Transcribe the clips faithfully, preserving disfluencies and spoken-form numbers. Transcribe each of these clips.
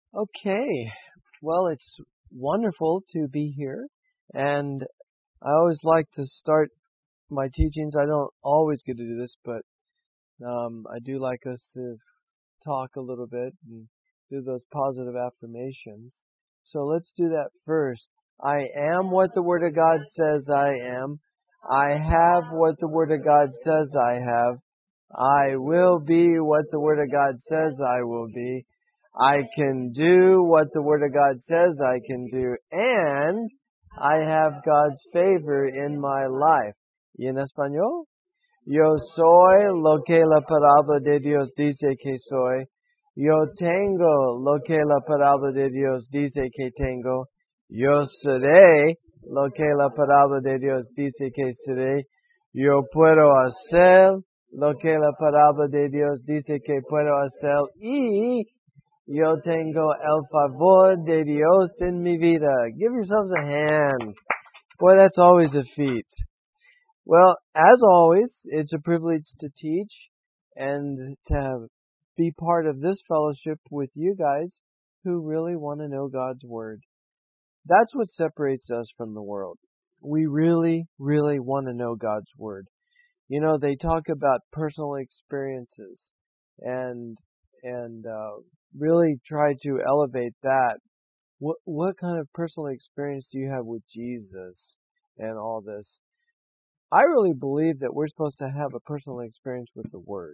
Okay. Well, it's wonderful to be here. And I always like to start my teachings. I don't always get to do this, but um, I do like us to talk a little bit and do those positive affirmations. So let's do that first. I am what the Word of God says I am. I have what the Word of God says I have. I will be what the Word of God says I will be. I can do what the Word of God says I can do. And I have God's favor in my life. ¿Y en español? Yo soy lo que la palabra de Dios dice que soy. Yo tengo lo que la palabra de Dios dice que tengo. Yo seré lo que la palabra de Dios dice que seré. Yo puedo hacer lo que la palabra de Dios dice que puedo hacer. Y yo tengo el favor de Dios en mi vida. Give yourselves a hand. Boy, that's always a feat. Well, as always, it's a privilege to teach and to be part of this fellowship with you guys who really want to know God's Word. That's what separates us from the world. We really, really want to know God's Word. You know, they talk about personal experiences and and uh, really try to elevate that. What what kind of personal experience do you have with Jesus and all this? I really believe that we're supposed to have a personal experience with the Word.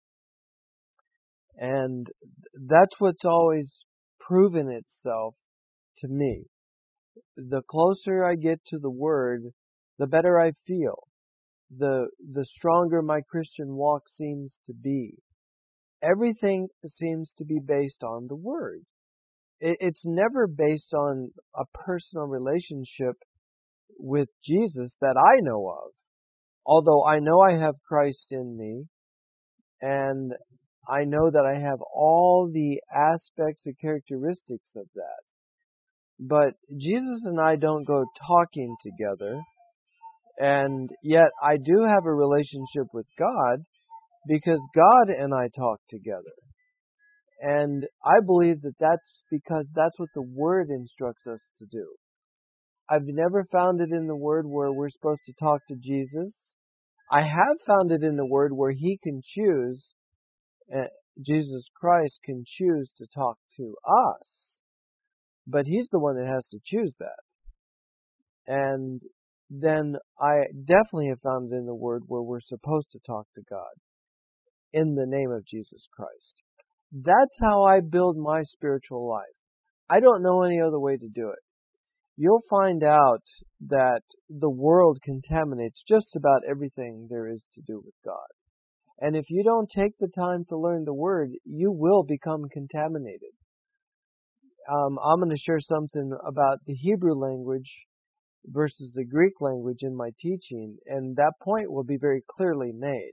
And that's what's always proven itself to me. The closer I get to the Word, the better I feel. The, the stronger my Christian walk seems to be. Everything seems to be based on the Word. It, it's never based on a personal relationship with Jesus that I know of. Although I know I have Christ in me, and I know that I have all the aspects and characteristics of that. But Jesus and I don't go talking together, and yet I do have a relationship with God because God and I talk together. And I believe that that's because that's what the Word instructs us to do. I've never found it in the Word where we're supposed to talk to Jesus. I have found it in the Word where He can choose, uh, Jesus Christ can choose to talk to us. But He's the one that has to choose that. And then I definitely have found it in the Word where we're supposed to talk to God in the name of Jesus Christ. That's how I build my spiritual life. I don't know any other way to do it. You'll find out that the world contaminates just about everything there is to do with God. And if you don't take the time to learn the Word, you will become contaminated. Um, I'm going to share something about the Hebrew language versus the Greek language in my teaching, and that point will be very clearly made.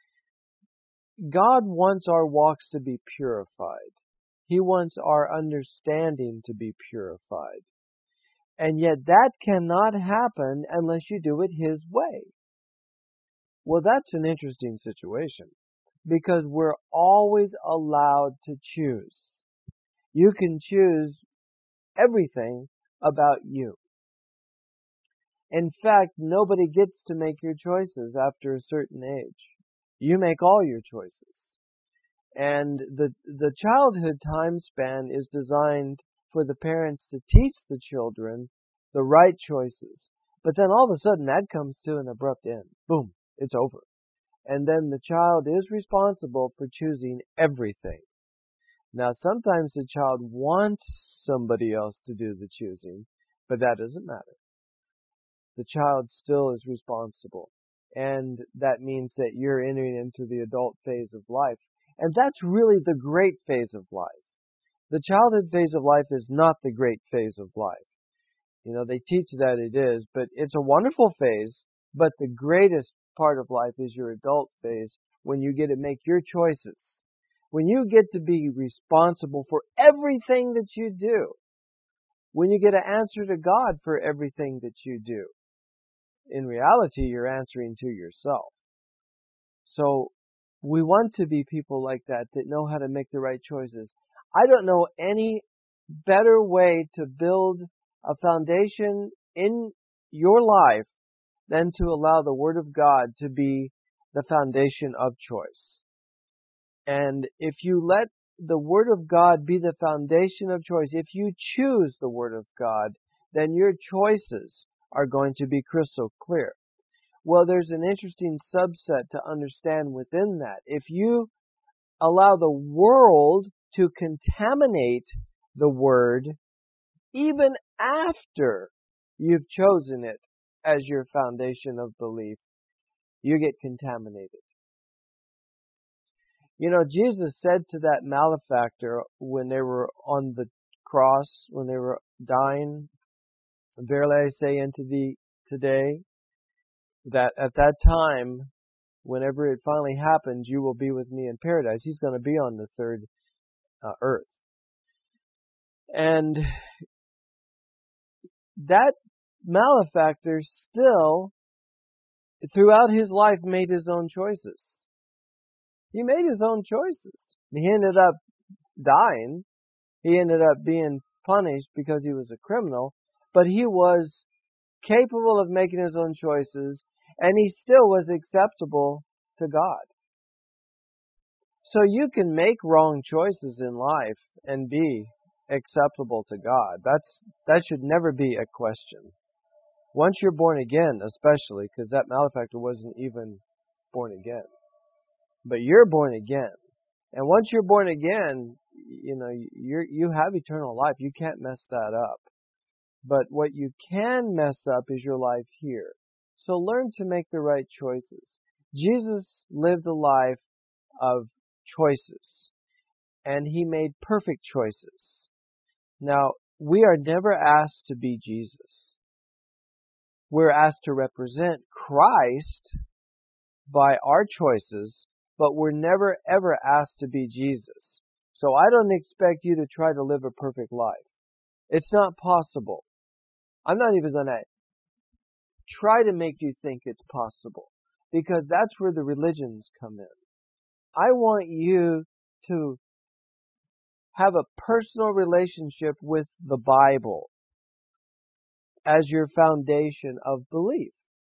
God wants our walks to be purified. He wants our understanding to be purified. And yet that cannot happen unless you do it His way. Well, that's an interesting situation because we're always allowed to choose. You can choose everything about you. In fact, nobody gets to make your choices after a certain age. You make all your choices. And the the childhood time span is designed for the parents to teach the children the right choices. But then all of a sudden that comes to an abrupt end. Boom, it's over. And then the child is responsible for choosing everything. Now sometimes the child wants somebody else to do the choosing, but that doesn't matter. The child still is responsible. And that means that you're entering into the adult phase of life. And that's really the great phase of life. The childhood phase of life is not the great phase of life. You know, they teach that it is, but it's a wonderful phase, but the greatest part of life is your adult phase when you get to make your choices. When you get to be responsible for everything that you do. When you get to answer to God for everything that you do. In reality, you're answering to yourself. So, we want to be people like that, that know how to make the right choices. I don't know any better way to build a foundation in your life than to allow the Word of God to be the foundation of choice. And if you let the Word of God be the foundation of choice, if you choose the Word of God, then your choices are going to be crystal clear. Well, there's an interesting subset to understand within that. If you allow the world to contaminate the Word, even after you've chosen it as your foundation of belief, you get contaminated. You know, Jesus said to that malefactor when they were on the cross, when they were dying, "Verily I say unto thee today, that at that time, whenever it finally happens, you will be with me in paradise." He's going to be on the third uh, earth. And that malefactor still, throughout his life, made his own choices. He made his own choices. He ended up dying. He ended up being punished because he was a criminal. But he was capable of making his own choices, and he still was acceptable to God. So you can make wrong choices in life and be acceptable to God. That's that should never be a question. Once you're born again, especially, because that malefactor wasn't even born again. But you're born again. And once you're born again, you know, you you have eternal life. You can't mess that up. But what you can mess up is your life here. So learn to make the right choices. Jesus lived a life of choices, and He made perfect choices. Now, we are never asked to be Jesus. We're asked to represent Christ by our choices, but we're never ever asked to be Jesus. So I don't expect you to try to live a perfect life. It's not possible. I'm not even going to try to make you think it's possible, because that's where the religions come in. I want you to have a personal relationship with the Bible as your foundation of belief.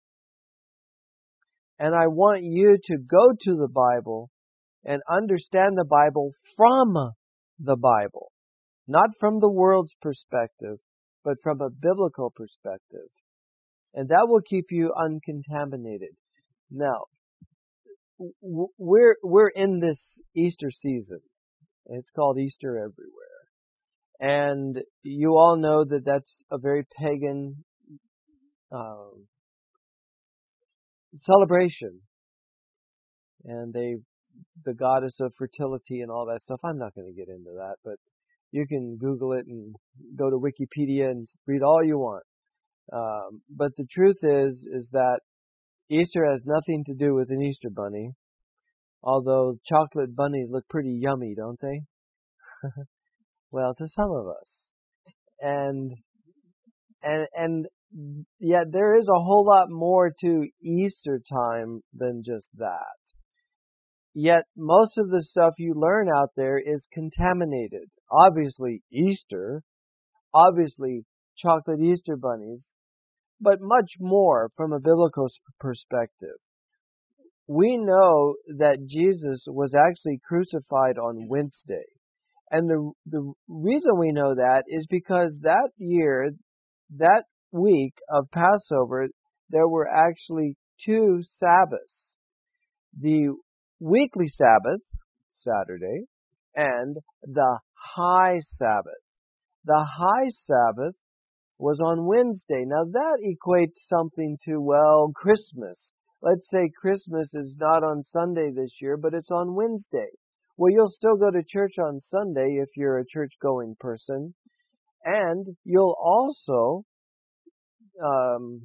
And I want you to go to the Bible and understand the Bible from the Bible. Not from the world's perspective, but from a biblical perspective. And that will keep you uncontaminated. Now, we're we're in this Easter season. It's called Easter everywhere. And you all know that that's a very pagan um, celebration. And they, the goddess of fertility and all that stuff. I'm not going to get into that, but you can Google it and go to Wikipedia and read all you want. Um, but the truth is, is that Easter has nothing to do with an Easter bunny. Although chocolate bunnies look pretty yummy, don't they? Well, to some of us. And, and, and yet there is a whole lot more to Easter time than just that. Yet most of the stuff you learn out there is contaminated. Obviously Easter, obviously chocolate Easter bunnies, but much more from a biblical perspective. We know that Jesus was actually crucified on Wednesday. And the the reason we know that is because that year, that week of Passover, there were actually two Sabbaths. The weekly Sabbath, Saturday, and the high Sabbath. The high Sabbath was on Wednesday. Now that equates something to, well, Christmas. Let's say Christmas is not on Sunday this year, but it's on Wednesday. Well, you'll still go to church on Sunday if you're a church-going person. And you'll also, um,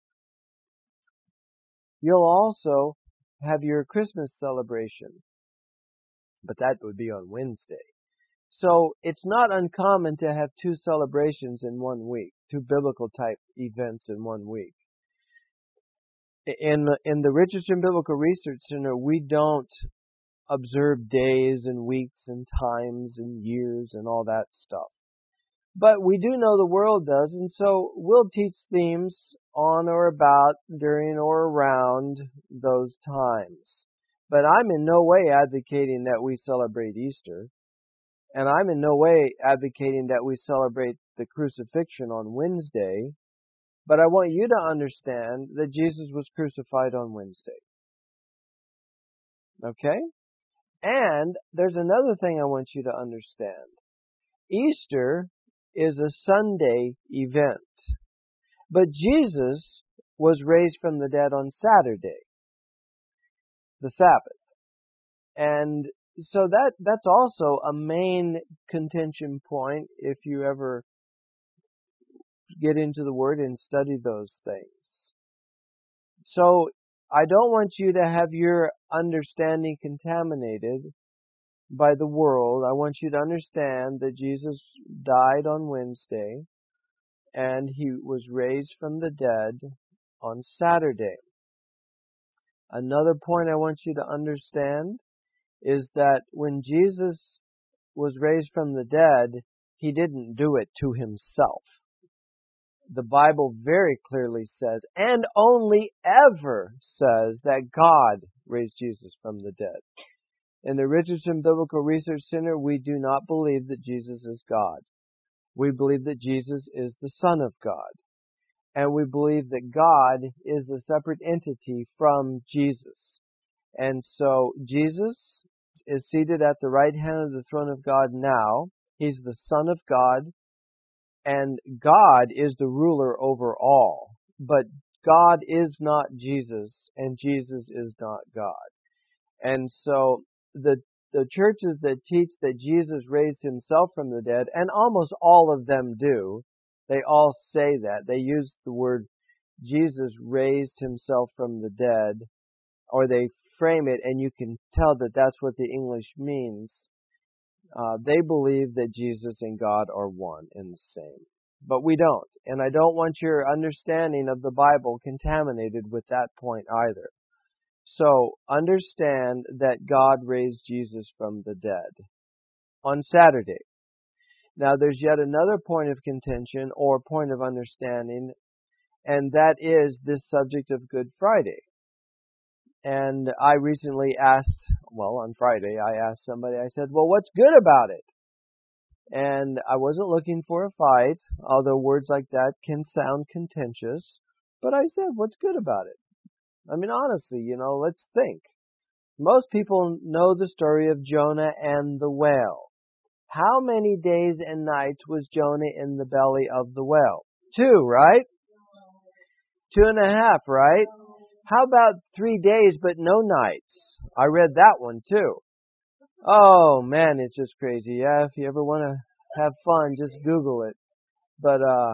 you'll also have your Christmas celebration. But that would be on Wednesday. So it's not uncommon to have two celebrations in one week, two biblical type events in one week. In the, in the Richardson Biblical Research Center, we don't observe days and weeks and times and years and all that stuff. But we do know the world does, and so we'll teach themes on or about, during or around those times. But I'm in no way advocating that we celebrate Easter. And I'm in no way advocating that we celebrate the crucifixion on Wednesday. But I want you to understand that Jesus was crucified on Wednesday. Okay? And there's another thing I want you to understand. Easter is a Sunday event. But Jesus was raised from the dead on Saturday, the Sabbath. And so that that's also a main contention point if you ever get into the Word and study those things. So I don't want you to have your understanding contaminated by the world. I want you to understand that Jesus died on Wednesday and He was raised from the dead on Saturday. Another point I want you to understand is that when Jesus was raised from the dead, He didn't do it to Himself. The Bible very clearly says, and only ever says, that God raised Jesus from the dead. In the Richardson Biblical Research Center, we do not believe that Jesus is God. We believe that Jesus is the Son of God. And we believe that God is a separate entity from Jesus. And so Jesus is seated at the right hand of the throne of God now. He's the Son of God. And God is the ruler over all. But God is not Jesus, and Jesus is not God. And so the the churches that teach that Jesus raised Himself from the dead, and almost all of them do, they all say that. They use the word Jesus raised Himself from the dead, or they frame it, and you can tell that that's what the English means. Uh, they believe that Jesus and God are one and the same. But we don't. And I don't want your understanding of the Bible contaminated with that point either. So, understand that God raised Jesus from the dead on Saturday. Now, there's yet another point of contention or point of understanding, and that is this subject of Good Friday. And I recently asked, well, on Friday, I asked somebody, I said, well, what's good about it? And I wasn't looking for a fight, although words like that can sound contentious. But I said, what's good about it? I mean, honestly, you know, let's think. Most people know the story of Jonah and the whale. How many days and nights was Jonah in the belly of the whale? Two, right? Two and a half, right? How about three days but no nights? I read that one too. Oh man, it's just crazy. Yeah, if you ever want to have fun, just Google it. But uh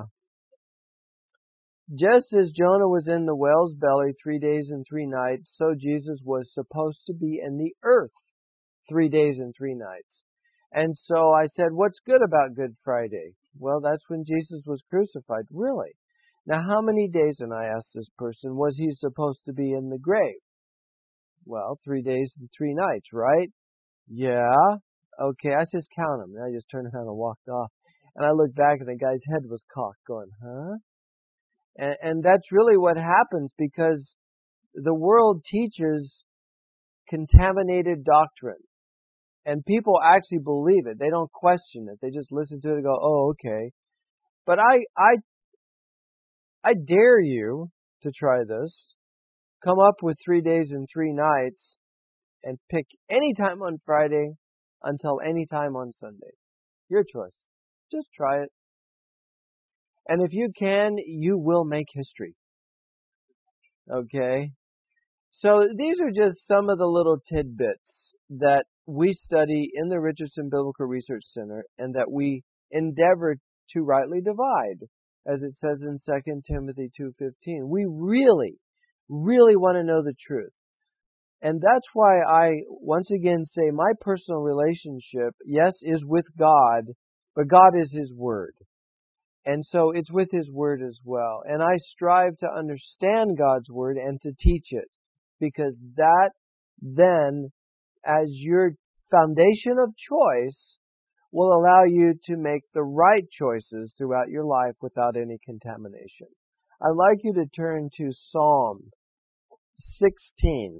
just as Jonah was in the whale's belly three days and three nights, so Jesus was supposed to be in the earth three days and three nights. And so I said, what's good about Good Friday? Well, that's when Jesus was crucified. Really? Now, how many days, and I asked this person, was He supposed to be in the grave? Well, three days and three nights, right? Yeah. Okay, I just count them. And I just turned around and walked off. And I looked back and the guy's head was cocked going, huh? And, and that's really what happens because the world teaches contaminated doctrine. And people actually believe it. They don't question it. They just listen to it and go, oh, okay. But I, I, I dare you to try this. Come up with three days and three nights and pick any time on Friday until any time on Sunday. Your choice. Just try it. And if you can, you will make history. Okay? So these are just some of the little tidbits that we study in the Richardson Biblical Research Center and that we endeavor to rightly divide, as it says in Second Timothy two fifteen. We really, really want to know the truth. And that's why I, once again, say my personal relationship, yes, is with God, but God is His Word. And so it's with His Word as well. And I strive to understand God's Word and to teach it. Because that then, as your foundation of choice, will allow you to make the right choices throughout your life without any contamination. I'd like you to turn to Psalm sixteen.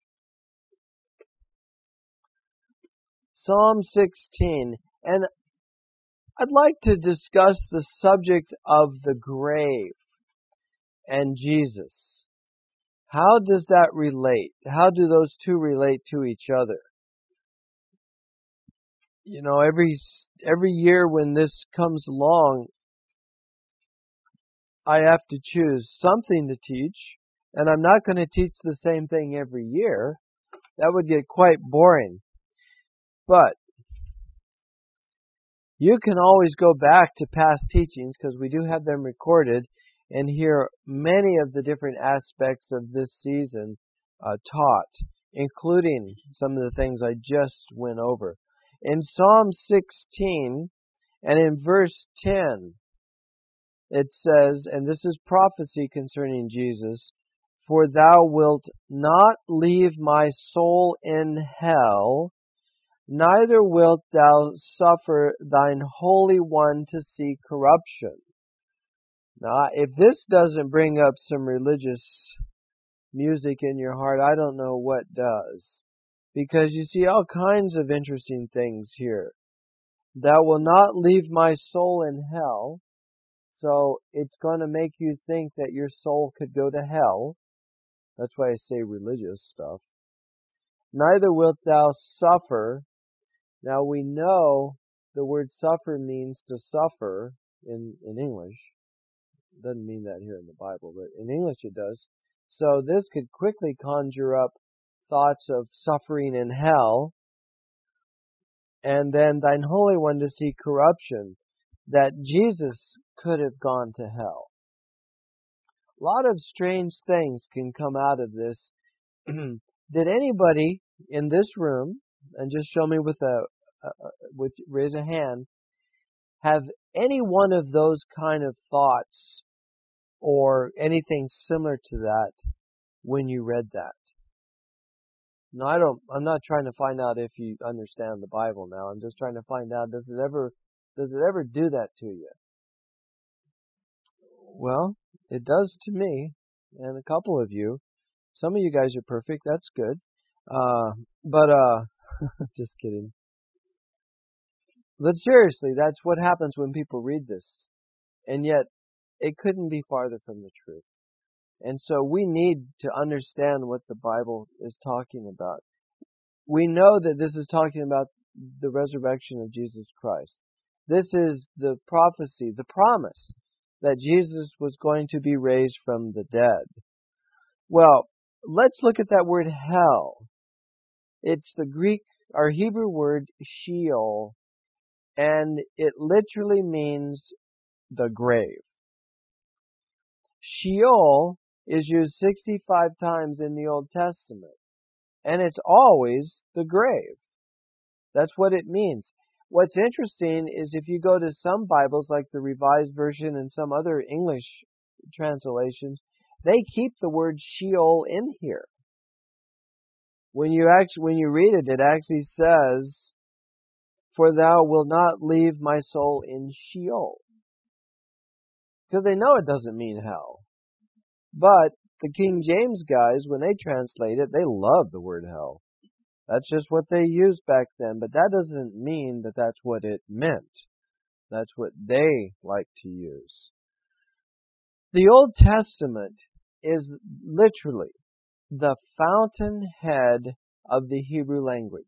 Psalm sixteen. And I'd like to discuss the subject of the grave and Jesus. How does that relate? How do those two relate to each other? You know, every every year when this comes along, I have to choose something to teach, and I'm not going to teach the same thing every year. That would get quite boring. But you can always go back to past teachings, because we do have them recorded, and hear many of the different aspects of this season uh, taught, including some of the things I just went over. In Psalm sixteen and in verse ten, it says, and this is prophecy concerning Jesus, "For thou wilt not leave my soul in hell, neither wilt thou suffer thine Holy One to see corruption." Now, if this doesn't bring up some religious music in your heart, I don't know what does. Because you see all kinds of interesting things here. "Thou wilt not leave my soul in hell." So it's going to make you think that your soul could go to hell. That's why I say religious stuff. "Neither wilt thou suffer." Now we know the word suffer means to suffer in, in English. It doesn't mean that here in the Bible, but in English it does. So this could quickly conjure up thoughts of suffering in hell. And then thine Holy One to see corruption. That Jesus could have gone to hell. A lot of strange things can come out of this. Did anybody in this room, and just show me with a, uh, with raise a hand, have any one of those kind of thoughts or anything similar to that when you read that? No, I don't. I'm not trying to find out if you understand the Bible now. I'm just trying to find out, does it ever does it ever do that to you? Well, it does to me, and a couple of you. Some of you guys are perfect. That's good. Uh, but uh, just kidding. But seriously, that's what happens when people read this, and yet it couldn't be farther from the truth. And so we need to understand what the Bible is talking about. We know that this is talking about the resurrection of Jesus Christ. This is the prophecy, the promise that Jesus was going to be raised from the dead. Well, let's look at that word hell. It's the Greek or Hebrew word Sheol, and it literally means the grave. Sheol is used sixty-five times in the Old Testament, and it's always the grave. That's what it means. What's interesting is if you go to some Bibles, like the Revised Version and some other English translations, they keep the word Sheol in here. When you actually, when you read it, it actually says, "For thou wilt not leave my soul in Sheol." Because they know it doesn't mean hell. But the King James guys, when they translate it, they love the word hell. That's just what they used back then, but that doesn't mean that that's what it meant. That's what they like to use. The Old Testament is literally the fountainhead of the Hebrew language.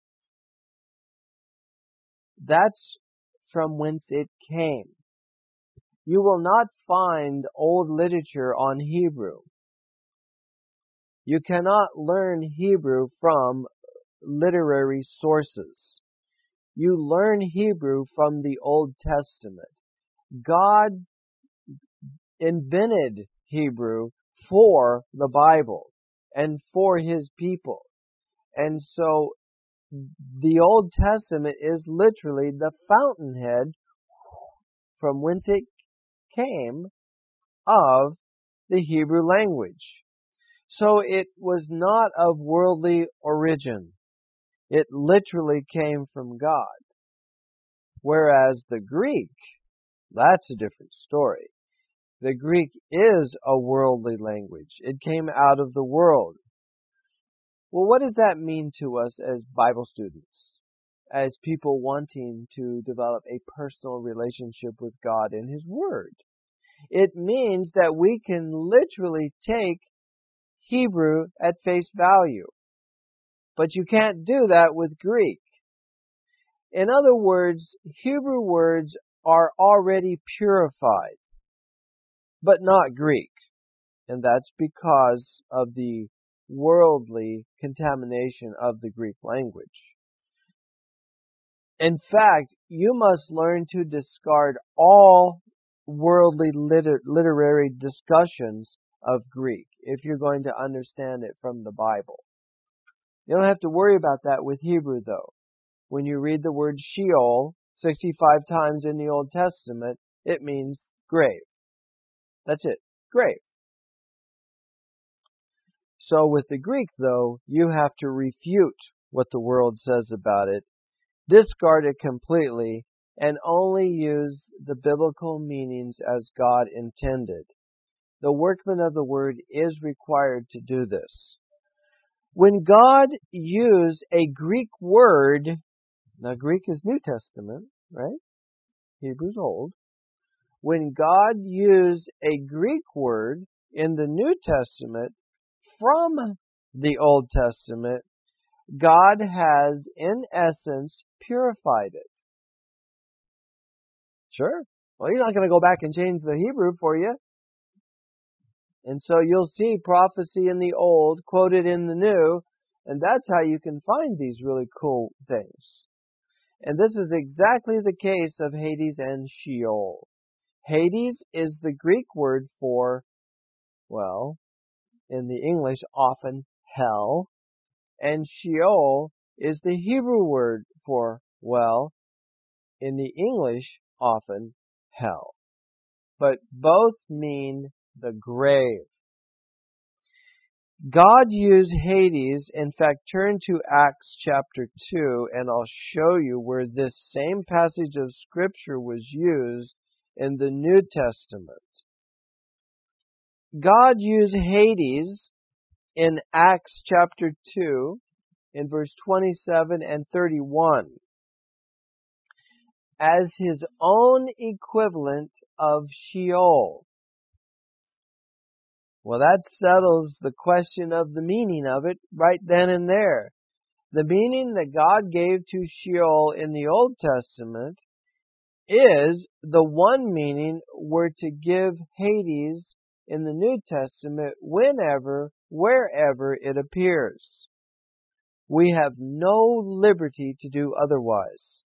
That's from whence it came. You will not find old literature on Hebrew. You cannot learn Hebrew from literary sources. You learn Hebrew from the Old Testament. God invented Hebrew for the Bible and for His people. And so the Old Testament is literally the fountainhead from whence it came of the Hebrew language. So it was not of worldly origin. It literally came from God. Whereas the Greek, that's a different story. The Greek is a worldly language. It came out of the world. Well, what does that mean to us as Bible students? As people wanting to develop a personal relationship with God and His Word? It means that we can literally take Hebrew at face value. But you can't do that with Greek. In other words, Hebrew words are already purified, but not Greek. And that's because of the worldly contamination of the Greek language. In fact, you must learn to discard all worldly liter- literary discussions of Greek if you're going to understand it from the Bible. You don't have to worry about that with Hebrew, though. When you read the word Sheol sixty-five times in the Old Testament, it means grave. That's it. Grave. So with the Greek, though, you have to refute what the world says about it, discard it completely, and only use the biblical meanings as God intended. The workman of the Word is required to do this. When God used a Greek word, now Greek is New Testament, right? Hebrew's Old. When God used a Greek word in the New Testament from the Old Testament, God has, in essence, purified it. Sure. Well, He's not going to go back and change the Hebrew for you. And so you'll see prophecy in the Old quoted in the New, and that's how you can find these really cool things. And this is exactly the case of Hades and Sheol. Hades is the Greek word for, well, in the English, often hell. And Sheol is the Hebrew word for, well, in the English, often hell. But both mean the grave. God used Hades. In fact, turn to Acts chapter two, and I'll show you where this same passage of Scripture was used in the New Testament. God used Hades in Acts chapter two, in verse twenty-seven and thirty-one, as His own equivalent of Sheol. Well, that settles the question of the meaning of it right then and there. The meaning that God gave to Sheol in the Old Testament is the one meaning we're to give Hades in the New Testament whenever, wherever it appears. We have no liberty to do otherwise.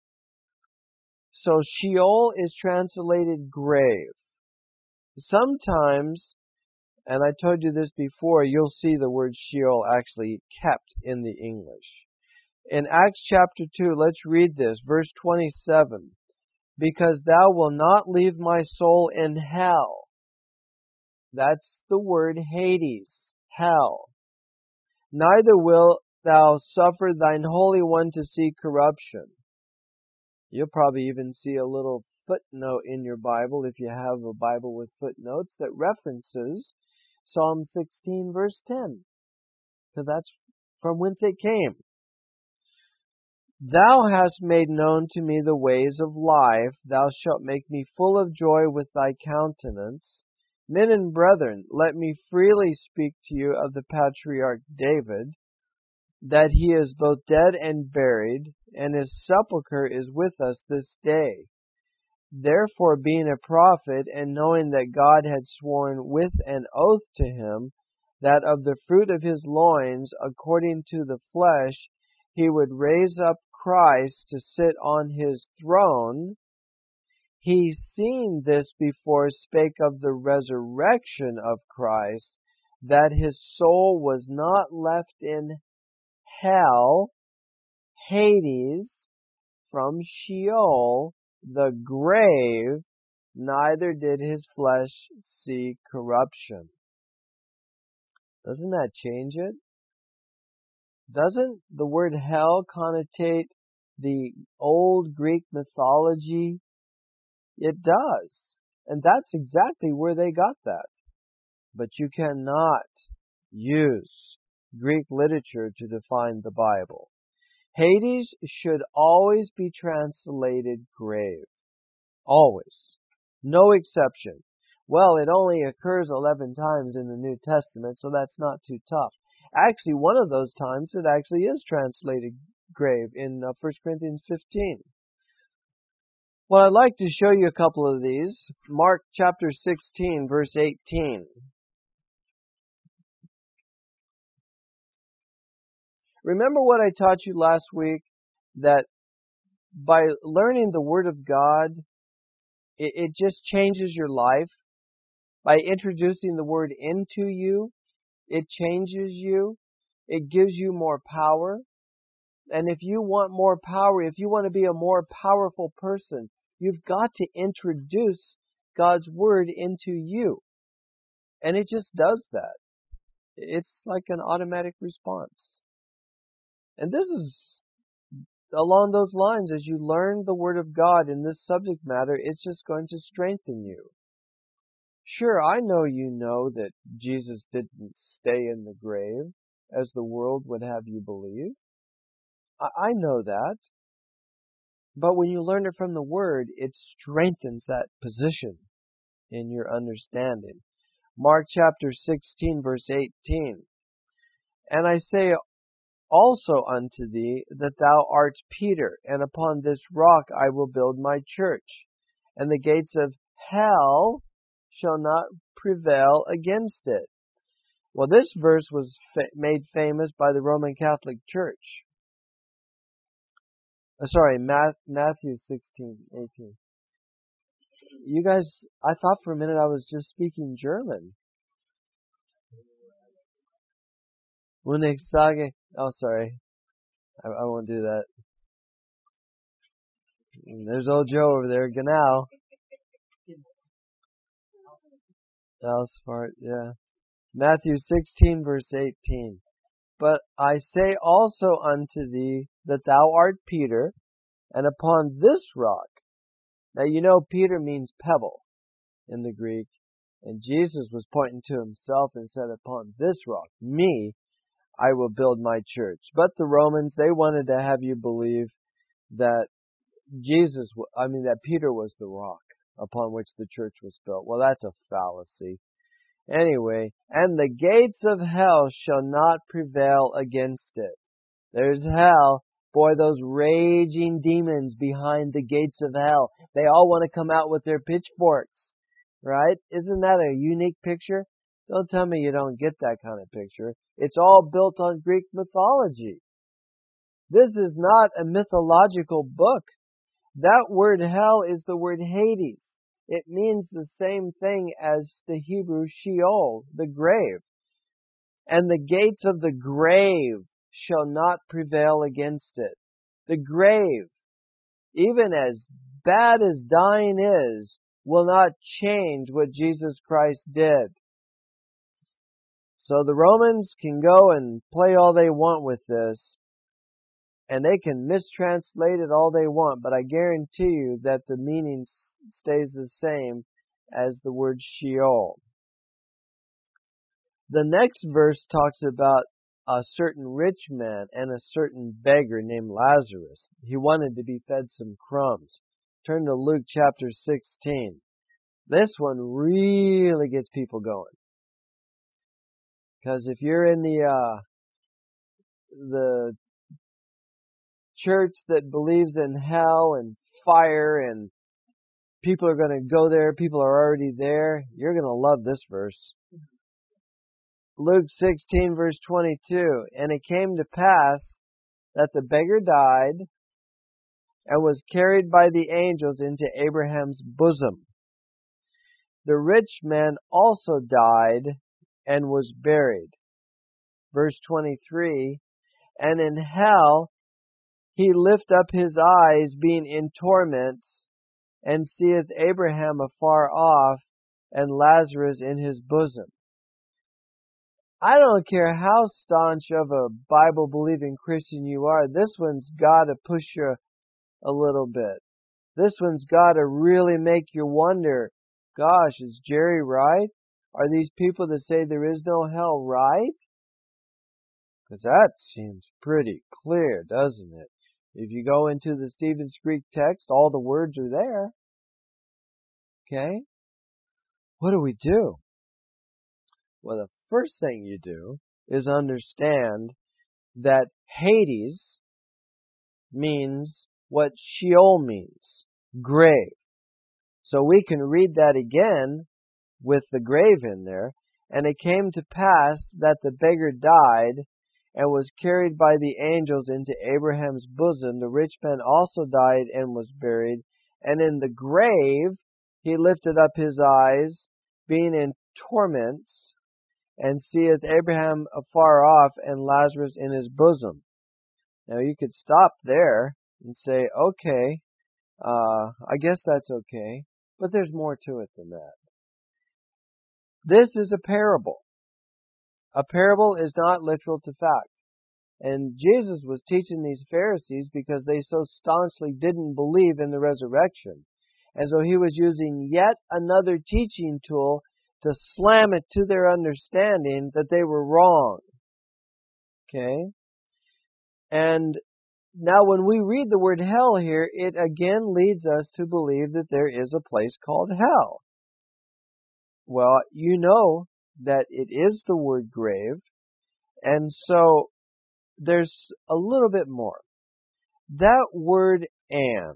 So Sheol is translated grave. Sometimes, and I told you this before, you'll see the word Sheol actually kept in the English. In Acts chapter two, let's read this, verse twenty-seven. Because thou wilt not leave my soul in hell. That's the word Hades, hell. Neither wilt thou suffer thine Holy One to see corruption. You'll probably even see a little footnote in your Bible, if you have a Bible with footnotes, that references Psalm sixteen, verse ten. So that's from whence it came. Thou hast made known to me the ways of life. Thou shalt make me full of joy with thy countenance. Men and brethren, let me freely speak to you of the patriarch David, that he is both dead and buried, and his sepulchre is with us this day. Therefore, being a prophet, and knowing that God had sworn with an oath to him, that of the fruit of his loins, according to the flesh, he would raise up Christ to sit on his throne, he, seeing this before, spake of the resurrection of Christ, that his soul was not left in hell, Hades, from Sheol, the grave, neither did his flesh see corruption. Doesn't that change it? Doesn't the word hell connotate the old Greek mythology? It does. And that's exactly where they got that. But you cannot use Greek literature to define the Bible. Hades should always be translated grave. Always. No exception. Well, it only occurs eleven times in the New Testament, so that's not too tough. Actually, one of those times it actually is translated grave in uh, First Corinthians fifteen. Well, I'd like to show you a couple of these. Mark chapter sixteen, verse eighteen. Remember what I taught you last week? That by learning the Word of God, it, it just changes your life. By introducing the Word into you, it changes you. It gives you more power. And if you want more power, if you want to be a more powerful person, you've got to introduce God's Word into you. And it just does that. It's like an automatic response. And this is along those lines. As you learn the Word of God in this subject matter, it's just going to strengthen you. Sure, I know you know that Jesus didn't stay in the grave, as the world would have you believe. I, I know that. But when you learn it from the Word, it strengthens that position in your understanding. Mark chapter sixteen, verse eighteen. And I say also unto thee that thou art Peter, and upon this rock I will build my church, and the gates of hell shall not prevail against it. Well, this verse was fa- made famous by the Roman Catholic Church. Uh, sorry, Math- Matthew sixteen, eighteen. You guys, I thought for a minute I was just speaking German. When ich sage, oh sorry, I, I won't do that. There's old Joe over there, genau. Alspart, yeah. Matthew sixteen, verse eighteen. But I say also unto thee that thou art Peter, and upon this rock. Now you know Peter means pebble in the Greek, and Jesus was pointing to himself and said, upon this rock, me, I will build my church. But the Romans, they wanted to have you believe that Jesus, I mean that Peter was the rock upon which the church was built. Well, that's a fallacy. Anyway, and the gates of hell shall not prevail against it. There's hell. Boy, those raging demons behind the gates of hell. They all want to come out with their pitchforks. Right? Isn't that a unique picture? Don't tell me you don't get that kind of picture. It's all built on Greek mythology. This is not a mythological book. That word hell is the word Hades. It means the same thing as the Hebrew Sheol, the grave. And the gates of the grave shall not prevail against it. The grave, even as bad as dying is, will not change what Jesus Christ did. So the Romans can go and play all they want with this, and they can mistranslate it all they want, but I guarantee you that the meaning stays the same as the word Sheol. The next verse talks about a certain rich man and a certain beggar named Lazarus. He wanted to be fed some crumbs. Turn to Luke chapter sixteen. This one really gets people going. Because if you're in the uh, the church that believes in hell and fire and people are going to go there, people are already there, you're going to love this verse. Luke sixteen, verse twenty-two. And it came to pass that the beggar died and was carried by the angels into Abraham's bosom. The rich man also died and was buried. Verse twenty-three. And in hell he lift up his eyes, being in torments, and seeth Abraham afar off, and Lazarus in his bosom. I don't care how staunch of a Bible-believing Christian you are, this one's got to push you a little bit. This one's got to really make you wonder, gosh, is Jerry right? Are these people that say there is no hell right? Because that seems pretty clear, doesn't it? If you go into the Stephen's Greek text, all the words are there. Okay? What do we do? Well, the first thing you do is understand that Hades means what Sheol means, grave. So we can read that again with the grave in there. And it came to pass that the beggar died and was carried by the angels into Abraham's bosom. The rich man also died and was buried. And in the grave he lifted up his eyes, being in torments, and seeth Abraham afar off and Lazarus in his bosom. Now you could stop there and say, okay, uh, I guess that's okay. But there's more to it than that. This is a parable. A parable is not literal to fact. And Jesus was teaching these Pharisees because they so staunchly didn't believe in the resurrection. And so he was using yet another teaching tool to slam it to their understanding that they were wrong. Okay? And now when we read the word hell here, it again leads us to believe that there is a place called hell. Well, you know that it is the word grave, and so there's a little bit more. That word and,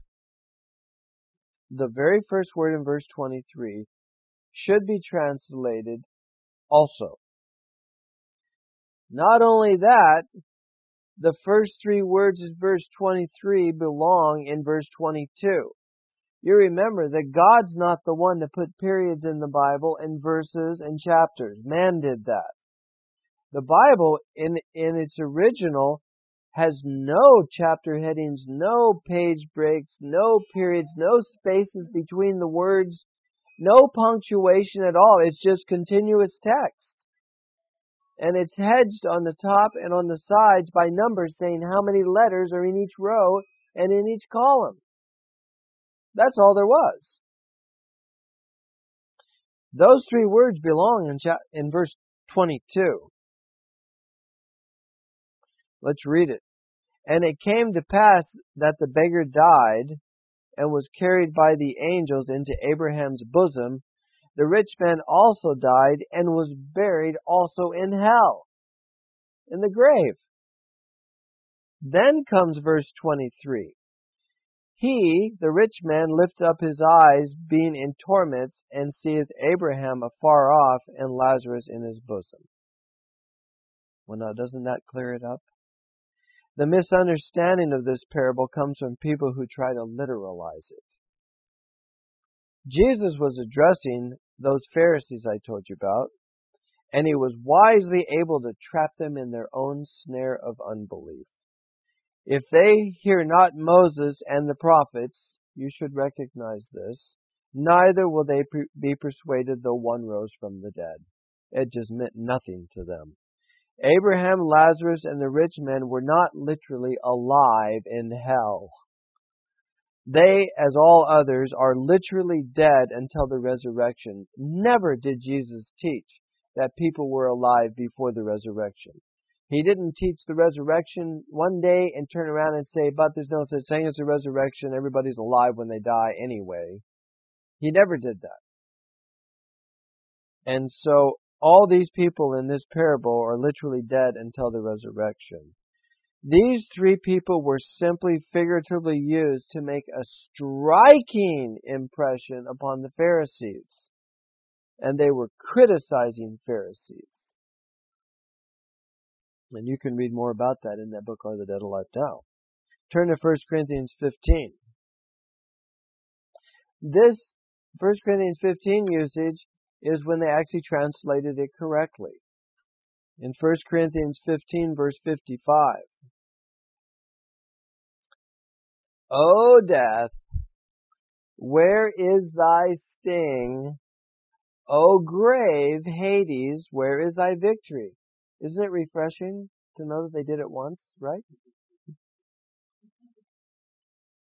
the very first word in verse twenty-three, should be translated also. Not only that, the first three words of verse twenty-three belong in verse twenty-two. You remember that God's not the one that put periods in the Bible and verses and chapters. Man did that. The Bible, in, in its original, has no chapter headings, no page breaks, no periods, no spaces between the words, no punctuation at all. It's just continuous text. And it's hedged on the top and on the sides by numbers saying how many letters are in each row and in each column. That's all there was. Those three words belong in, cha- in verse twenty-two. Let's read it. And it came to pass that the beggar died and was carried by the angels into Abraham's bosom. The rich man also died and was buried also in hell, in the grave. Then comes verse twenty-three. He, the rich man, lifted up his eyes, being in torments, and seeth Abraham afar off, and Lazarus in his bosom. Well, now, doesn't that clear it up? The misunderstanding of this parable comes from people who try to literalize it. Jesus was addressing those Pharisees I told you about, and he was wisely able to trap them in their own snare of unbelief. If they hear not Moses and the prophets, you should recognize this, neither will they be persuaded though one rose from the dead. It just meant nothing to them. Abraham, Lazarus, and the rich man were not literally alive in hell. They, as all others, are literally dead until the resurrection. Never did Jesus teach that people were alive before the resurrection. He didn't teach the resurrection one day and turn around and say, but there's no such thing as a resurrection. Everybody's alive when they die anyway. He never did that. And so all these people in this parable are literally dead until the resurrection. These three people were simply figuratively used to make a striking impression upon the Pharisees. And they were criticizing Pharisees. And you can read more about that in that book, Are the Dead Alive Now? Turn to First Corinthians fifteen. This First Corinthians fifteen usage is when they actually translated it correctly. In First Corinthians fifteen, verse fifty-five. O death, where is thy sting? O grave, Hades, where is thy victory? Isn't it refreshing to know that they did it once, right?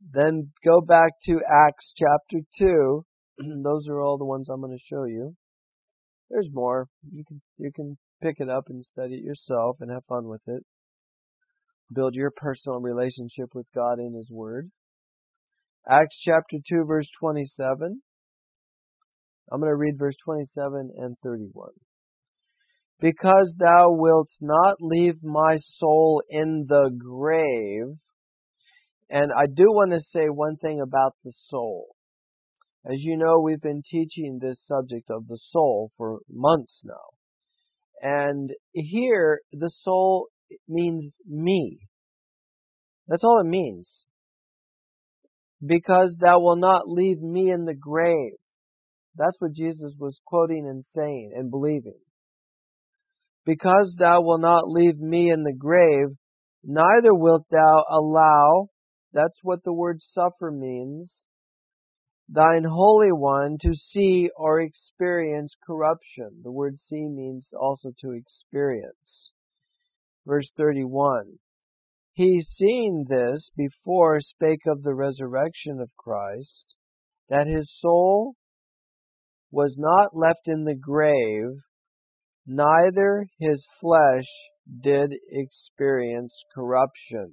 Then go back to Acts chapter two. Those are all the ones I'm going to show you. There's more. You can you can pick it up and study it yourself and have fun with it. Build your personal relationship with God in His Word. Acts chapter two, verse twenty-seven. I'm going to read verse twenty-seven and thirty-one. Because thou wilt not leave my soul in the grave. And I do want to say one thing about the soul. As you know, we've been teaching this subject of the soul for months now. And here, the soul means me. That's all it means. Because thou wilt not leave me in the grave. That's what Jesus was quoting and saying and believing. Because thou wilt not leave me in the grave, neither wilt thou allow, that's what the word suffer means, thine Holy One to see or experience corruption. The word see means also to experience. Verse thirty-one. He, seeing this, before spake of the resurrection of Christ, that his soul was not left in the grave, neither his flesh did experience corruption.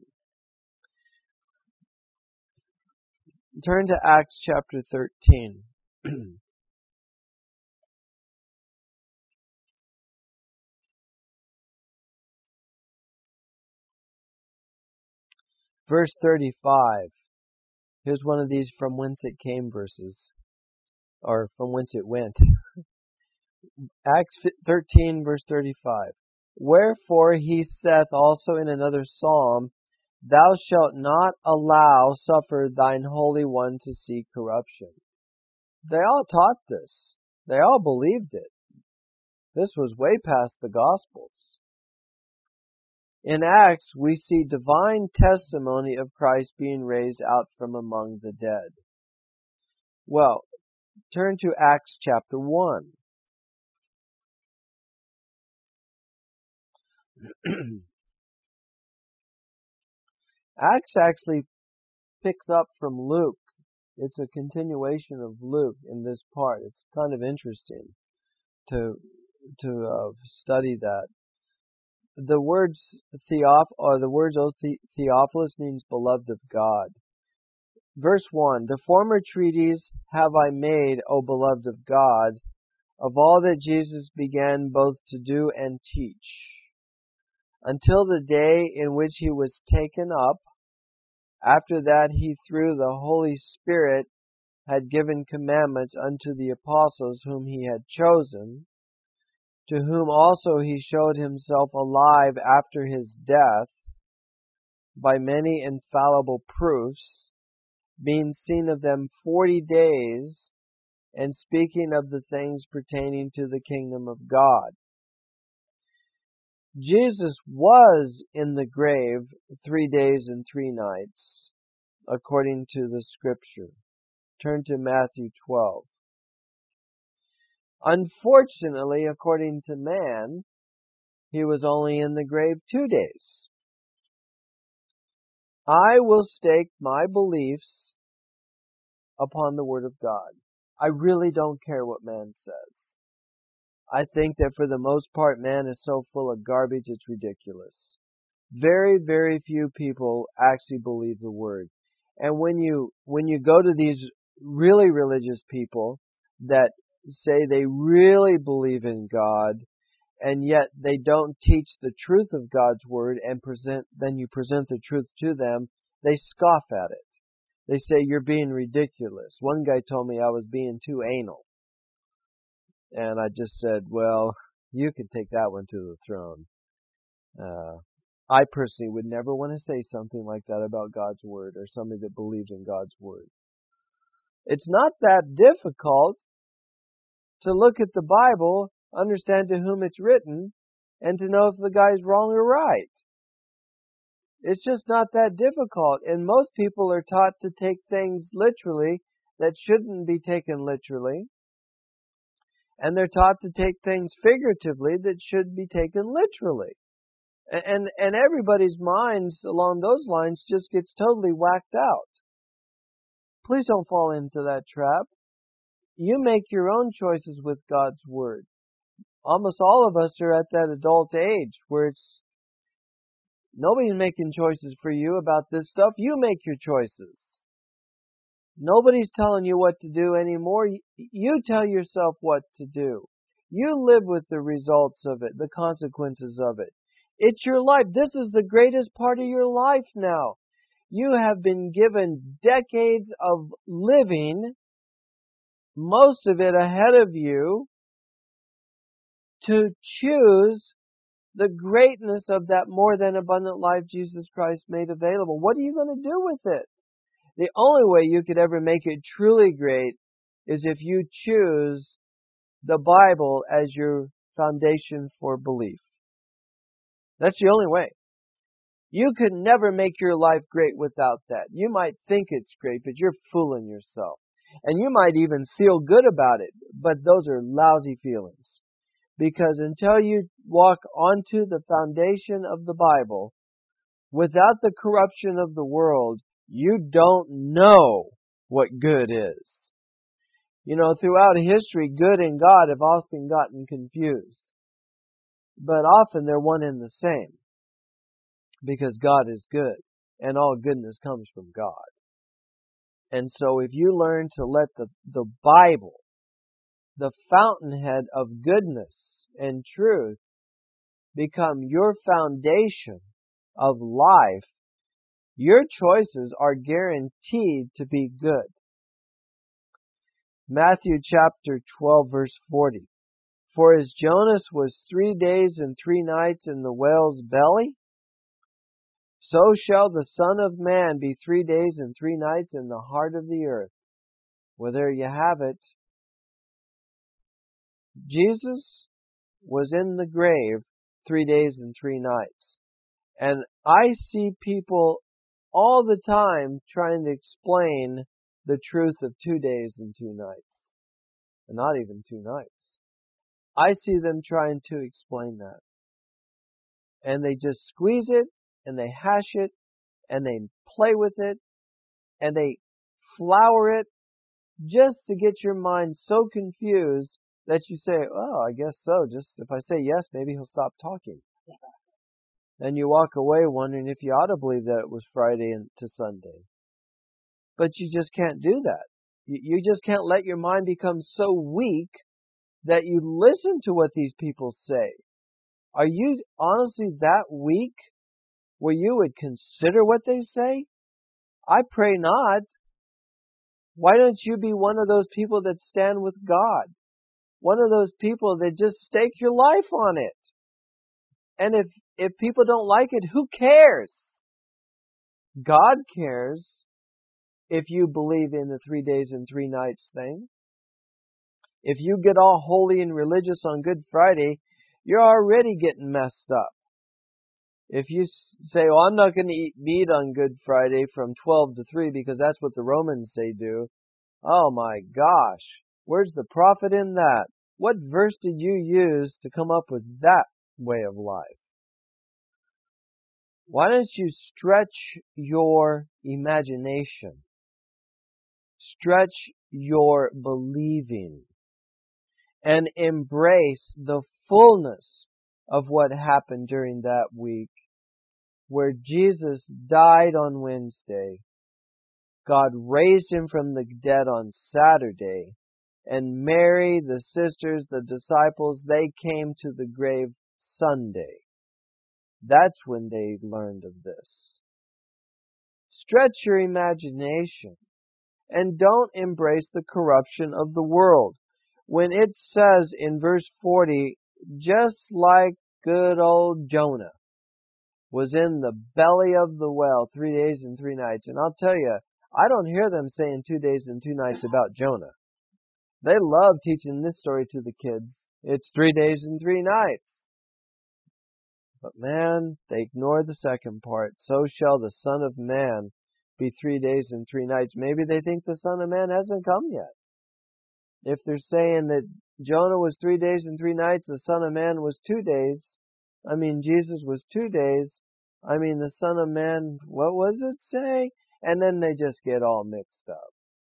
Turn to Acts chapter thirteen. Verse thirty-five. Here's one of these from whence it came verses, or from whence it went. Acts thirteen, verse thirty-five. Wherefore he saith also in another psalm, Thou shalt not allow suffer thine Holy One to see corruption. They all taught this. They all believed it. This was way past the Gospels. In Acts, we see divine testimony of Christ being raised out from among the dead. Well, turn to Acts chapter one. Acts actually picks up from Luke. It's a continuation of Luke in this part. It's kind of interesting to to uh, study that. The words Theoph or the words O Theophilus means beloved of God. Verse one: The former treatise have I made, O beloved of God, of all that Jesus began both to do and teach, until the day in which he was taken up. After that he through the Holy Spirit had given commandments unto the apostles whom he had chosen, to whom also he showed himself alive after his death, by many infallible proofs, being seen of them forty days, and speaking of the things pertaining to the kingdom of God. Jesus was in the grave three days and three nights, according to the Scripture. Turn to Matthew twelve. Unfortunately, according to man, he was only in the grave two days. I will stake my beliefs upon the Word of God. I really don't care what man says. I think that for the most part, man is so full of garbage, it's ridiculous. Very, very few people actually believe the Word. And when you when you go to these really religious people that say they really believe in God, and yet they don't teach the truth of God's Word, and present then you present the truth to them, they scoff at it. They say you're being ridiculous. One guy told me I was being too anal. And I just said, well, you can take that one to the throne. Uh, I personally would never want to say something like that about God's Word or somebody that believes in God's Word. It's not that difficult to look at the Bible, understand to whom it's written, and to know if the guy's wrong or right. It's just not that difficult. And most people are taught to take things literally that shouldn't be taken literally. And they're taught to take things figuratively that should be taken literally. And, and everybody's minds along those lines just gets totally whacked out. Please don't fall into that trap. You make your own choices with God's Word. Almost all of us are at that adult age where it's nobody's making choices for you about this stuff. You make your choices. Nobody's telling you what to do anymore. You tell yourself what to do. You live with the results of it, the consequences of it. It's your life. This is the greatest part of your life now. You have been given decades of living, most of it ahead of you, to choose the greatness of that more than abundant life Jesus Christ made available. What are you going to do with it? The only way you could ever make it truly great is if you choose the Bible as your foundation for belief. That's the only way. You could never make your life great without that. You might think it's great, but you're fooling yourself. And you might even feel good about it, but those are lousy feelings. Because until you walk onto the foundation of the Bible, without the corruption of the world, you don't know what good is. You know, throughout history, good and God have often gotten confused. But often they're one and the same. Because God is good, and all goodness comes from God. And so if you learn to let the, the Bible, the fountainhead of goodness and truth, become your foundation of life, your choices are guaranteed to be good. Matthew chapter twelve, verse forty. For as Jonas was three days and three nights in the whale's belly, so shall the Son of Man be three days and three nights in the heart of the earth. Well, there you have it. Jesus was in the grave three days and three nights. And I see people all the time trying to explain the truth of two days and two nights. And not even two nights. I see them trying to explain that. And they just squeeze it, and they hash it, and they play with it, and they flower it just to get your mind so confused that you say, oh, I guess so. Just if I say yes, maybe he'll stop talking. And you walk away wondering if you ought to believe that it was Friday to Sunday. But you just can't do that. You just can't let your mind become so weak that you listen to what these people say. Are you honestly that weak where you would consider what they say? I pray not. Why don't you be one of those people that stand with God? One of those people that just stake your life on it. And if, if people don't like it, who cares? God cares if you believe in the three days and three nights thing. If you get all holy and religious on Good Friday, you're already getting messed up. If you say, well, I'm not going to eat meat on Good Friday from twelve to three because that's what the Romans say do. Oh my gosh. Where's the profit in that? What verse did you use to come up with that way of life? Why don't you stretch your imagination? Stretch your believing. And embrace the fullness of what happened during that week, where Jesus died on Wednesday, God raised him from the dead on Saturday, and Mary, the sisters, the disciples, they came to the grave Sunday. That's when they learned of this. Stretch your imagination and don't embrace the corruption of the world. When it says in verse forty, just like good old Jonah was in the belly of the whale three days and three nights. And I'll tell you, I don't hear them saying two days and two nights about Jonah. They love teaching this story to the kids. It's three days and three nights. But man, they ignore the second part. So shall the Son of Man be three days and three nights. Maybe they think the Son of Man hasn't come yet. If they're saying that Jonah was three days and three nights, the Son of Man was two days. I mean, Jesus was two days. I mean, the Son of Man, what was it say? And then they just get all mixed up.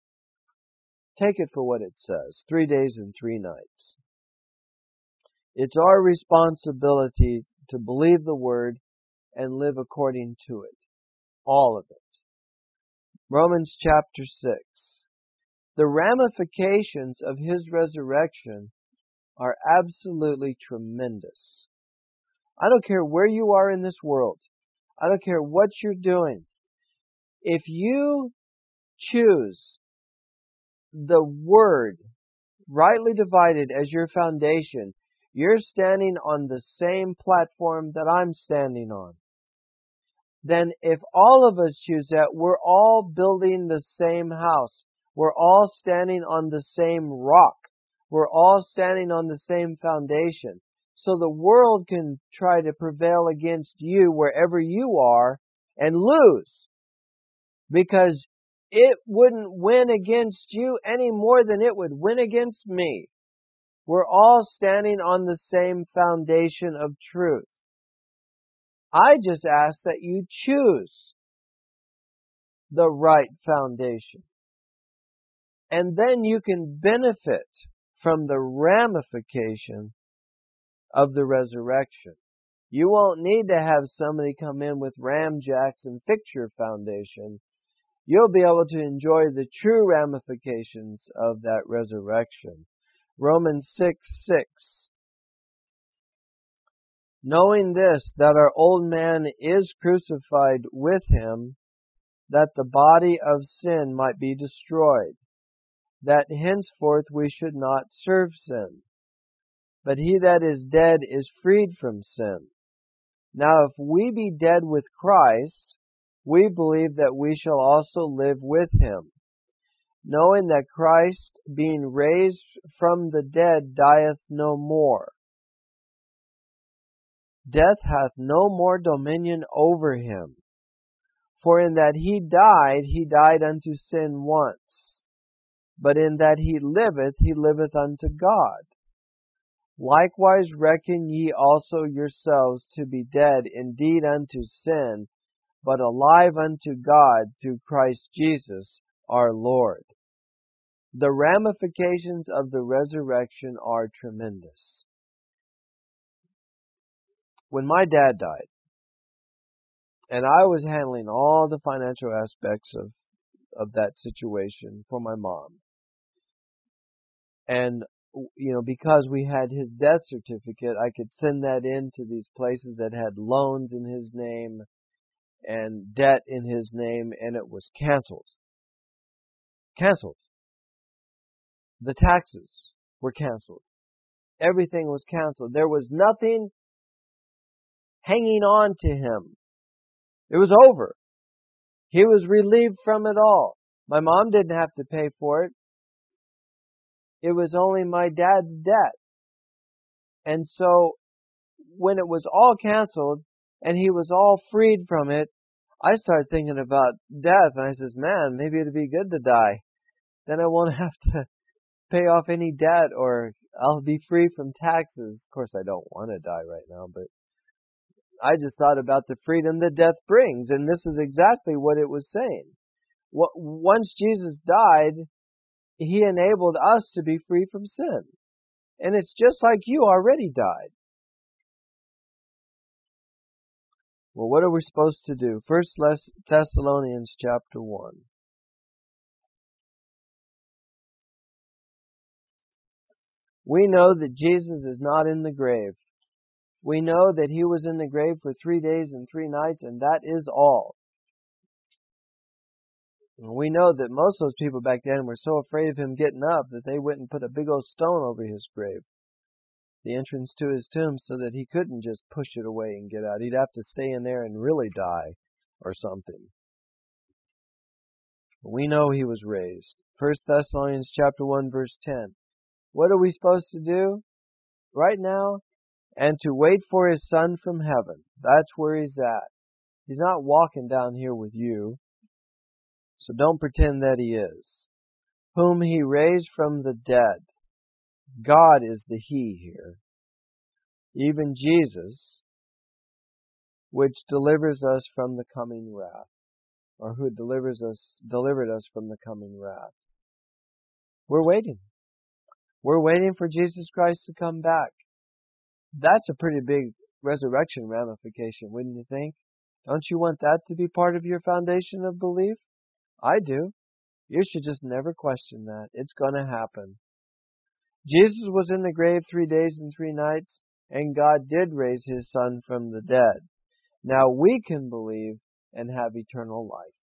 Take it for what it says. Three days and three nights. It's our responsibility to believe the Word and live according to it. All of it. Romans chapter six. The ramifications of His resurrection are absolutely tremendous. I don't care where you are in this world. I don't care what you're doing. If you choose the Word, rightly divided, as your foundation, you're standing on the same platform that I'm standing on. Then if all of us choose that, we're all building the same house. We're all standing on the same rock. We're all standing on the same foundation. So the world can try to prevail against you wherever you are and lose. Because it wouldn't win against you any more than it would win against me. We're all standing on the same foundation of truth. I just ask that you choose the right foundation. And then you can benefit from the ramification of the resurrection. You won't need to have somebody come in with ramjacks and fix your foundation. You'll be able to enjoy the true ramifications of that resurrection. Romans six six. Knowing this, that our old man is crucified with Him, that the body of sin might be destroyed, that henceforth we should not serve sin. But he that is dead is freed from sin. Now if we be dead with Christ, we believe that we shall also live with Him, knowing that Christ, being raised from the dead, dieth no more. Death hath no more dominion over Him. For in that He died, He died unto sin once. But in that He liveth, He liveth unto God. Likewise reckon ye also yourselves to be dead indeed unto sin, but alive unto God through Christ Jesus our Lord. The ramifications of the resurrection are tremendous. When my dad died, and I was handling all the financial aspects of, of that situation for my mom, and you know, because we had his death certificate, I could send that in to these places that had loans in his name and debt in his name, and it was canceled. Canceled. The taxes were canceled. Everything was canceled. There was nothing hanging on to him. It was over. He was relieved from it all. My mom didn't have to pay for it. It was only my dad's debt. And so, when it was all canceled, and he was all freed from it, I started thinking about death, and I says, man, maybe it'd be good to die. Then I won't have to pay off any debt, or I'll be free from taxes. Of course, I don't want to die right now, but I just thought about the freedom that death brings, and this is exactly what it was saying. Once Jesus died, He enabled us to be free from sin. And it's just like you already died. Well, what are we supposed to do? First Thessalonians chapter one. We know that Jesus is not in the grave. We know that He was in the grave for three days and three nights, and that is all. And we know that most of those people back then were so afraid of Him getting up that they went and put a big old stone over His grave, the entrance to His tomb, so that He couldn't just push it away and get out. He'd have to stay in there and really die or something. But we know He was raised. First Thessalonians chapter one, verse ten. What are we supposed to do right now? And to wait for His Son from heaven. That's where He's at. He's not walking down here with you, so don't pretend that He is. Whom He raised from the dead. God is the He here. Even Jesus, which delivers us from the coming wrath, or who delivers us, delivered us from the coming wrath. We're waiting. We're waiting for Jesus Christ to come back. That's a pretty big resurrection ramification, wouldn't you think? Don't you want that to be part of your foundation of belief? I do. You should just never question that. It's going to happen. Jesus was in the grave three days and three nights, and God did raise His Son from the dead. Now we can believe and have eternal life.